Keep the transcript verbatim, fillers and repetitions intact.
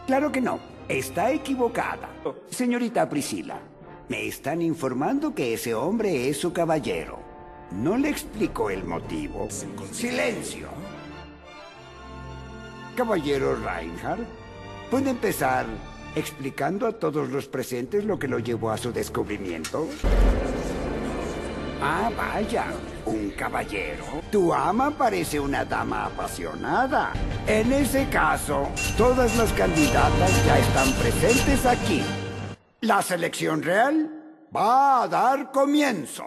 Claro que no. Está equivocada. Señorita Priscila, me están informando que ese hombre es su caballero. ¿No le explico el motivo? ¡Silencio! Caballero Reinhardt, ¿puede empezar explicando a todos los presentes lo que lo llevó a su descubrimiento? Ah, vaya, un caballero. Tu ama parece una dama apasionada. En ese caso, todas las candidatas ya están presentes aquí. La selección real va a dar comienzo.